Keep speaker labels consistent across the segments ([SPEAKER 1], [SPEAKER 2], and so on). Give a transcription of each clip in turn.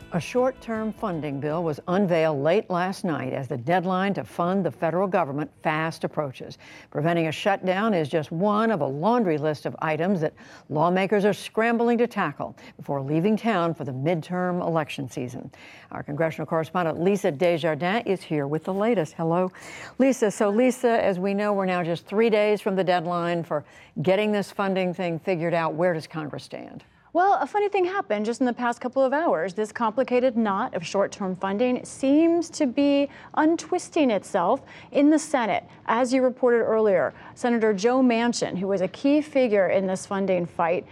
[SPEAKER 1] A short-term funding bill was unveiled late last night as the deadline to fund the federal government fast approaches. Preventing a shutdown is just one of a laundry list of items that lawmakers are scrambling to tackle before leaving town for the midterm election season. Our congressional correspondent Lisa Desjardins is here with the latest. Hello, Lisa. So Lisa, as we know, we're now just 3 days from the deadline for getting this funding thing figured out. Where does Congress stand?
[SPEAKER 2] Well, a funny thing happened just in the past couple of hours. This complicated knot of short-term funding seems to be untwisting itself in the Senate. As you reported earlier, Senator Joe Manchin, who was a key figure in this funding fight,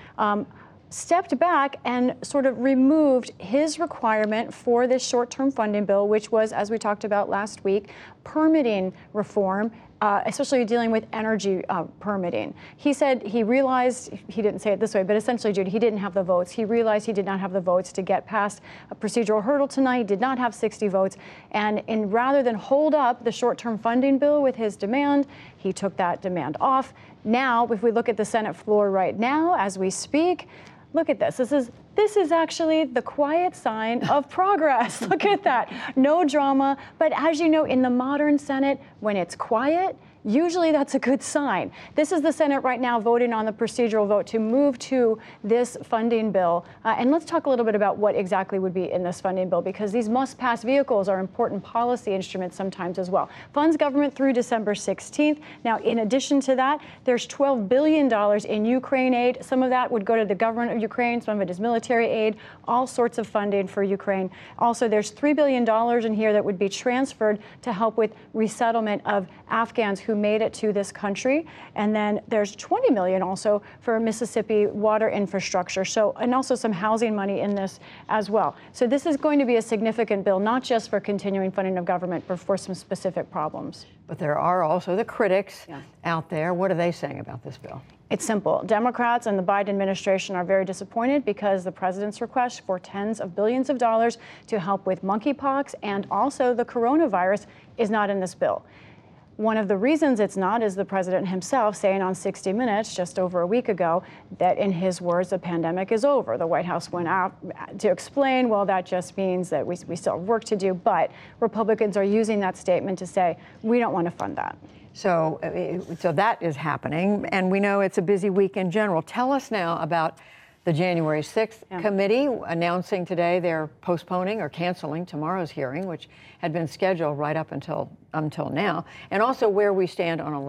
[SPEAKER 2] stepped back and sort of removed his requirement for this short-term funding bill, which was, as we talked about last week, permitting reform, especially dealing with energy permitting. He said he realized, he didn't say it this way, but essentially, Judy, he didn't have the votes. He realized he did not have the votes to get past a procedural hurdle tonight. He did not have 60 votes. And rather than hold up the short-term funding bill with his demand, he took that demand off. Now, if we look at the Senate floor right now, as we speak, look at this. This is actually the quiet sign of progress. Look at that. No drama. But as you know, in the modern Senate, when it's quiet, usually that's a good sign. This is the Senate right now voting on the procedural vote to move to this funding bill. And let's talk a little bit about what exactly would be in this funding bill, because these must-pass vehicles are important policy instruments sometimes as well. Funds government through December 16th. Now, in addition to that, there's $12 billion in Ukraine aid. Some of that would go to the government of Ukraine. Some of it is military aid, all sorts of funding for Ukraine. Also, there's $3 billion in here that would be transferred to help with resettlement of Afghans who made it to this country. And then there's $20 million also for Mississippi water infrastructure. So, and also some housing money in this as well. So this is going to be a significant bill, not just for continuing funding of government, but for some specific problems.
[SPEAKER 1] But there are also the critics out there. What are they saying about this bill?
[SPEAKER 2] It's simple. Democrats and the Biden administration are very disappointed because the president's request for tens of billions of dollars to help with monkeypox and also the coronavirus is not in this bill. One of the reasons it's not is the president himself saying on 60 Minutes just over a week ago that, in his words, the pandemic is over. The White House went out to explain, well, that just means that we still have work to do. But Republicans are using that statement to say, we don't want to fund that.
[SPEAKER 1] So that is happening. And we know it's a busy week in general. Tell us now about the January 6th committee announcing today they're postponing or canceling tomorrow's hearing, which had been scheduled right up until now, and also where we stand on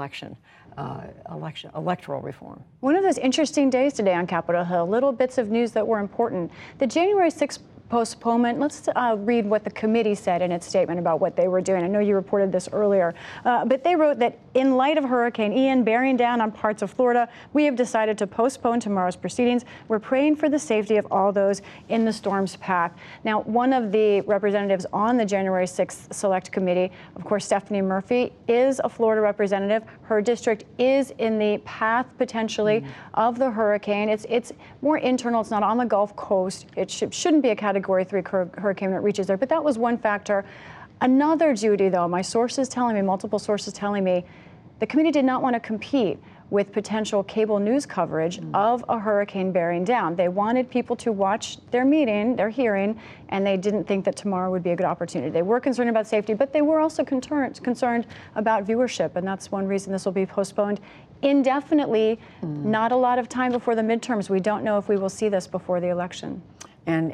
[SPEAKER 1] electoral reform.
[SPEAKER 2] One of those interesting days today on Capitol Hill, little bits of news that were important. The January 6th postponement, let's read what the committee said in its statement about what they were doing. I know you reported this earlier, but they wrote that in light of Hurricane Ian bearing down on parts of Florida, we have decided to postpone tomorrow's proceedings. We're praying for the safety of all those in the storm's path. Now, one of the representatives on the January 6th Select Committee, of course, Stephanie Murphy, is a Florida representative. Her district is in the path, potentially, of the hurricane. It's more internal. It's not on the Gulf Coast. It shouldn't be a Category 3 hurricane that reaches there, but that was one factor. Another, Judy, though, my sources telling me, multiple sources telling me, the committee did not want to compete with potential cable news coverage of a hurricane bearing down. They wanted people to watch their hearing, and they didn't think that tomorrow would be a good opportunity. They were concerned about safety, but they were also concerned about viewership, and that's one reason this will be postponed indefinitely. Not a lot of time before the midterms. We don't know if we will see this before the election.
[SPEAKER 1] And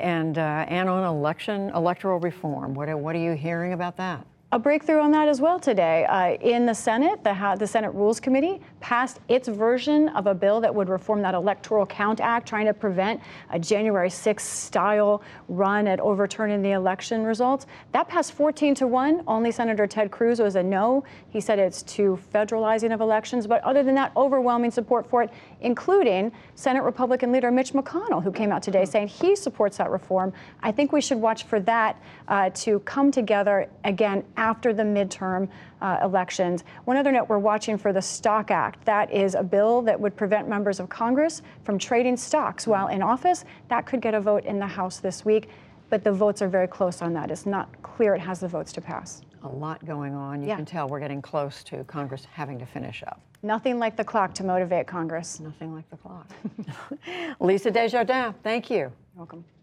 [SPEAKER 1] on electoral reform, what are you hearing about that?
[SPEAKER 2] A breakthrough on that as well today. In the Senate, the Senate Rules Committee passed its version of a bill that would reform that Electoral Count Act, trying to prevent a January 6th style run at overturning the election results. That passed 14-1. Only Senator Ted Cruz was a no. He said it's too federalizing of elections. But other than that, overwhelming support for it, including Senate Republican leader Mitch McConnell, who came out today saying he supports that reform. I think we should watch for that to come together again after the midterm elections. One other note, we're watching for the Stock Act. That is a bill that would prevent members of Congress from trading stocks while in office. That could get a vote in the House this week, but the votes are very close on that. It's not clear it has the votes to pass.
[SPEAKER 1] A lot going on. You can tell we're getting close to Congress having to finish up.
[SPEAKER 2] Nothing like the clock to motivate Congress.
[SPEAKER 1] Nothing like the clock. Lisa Desjardins, thank you.
[SPEAKER 2] You're welcome.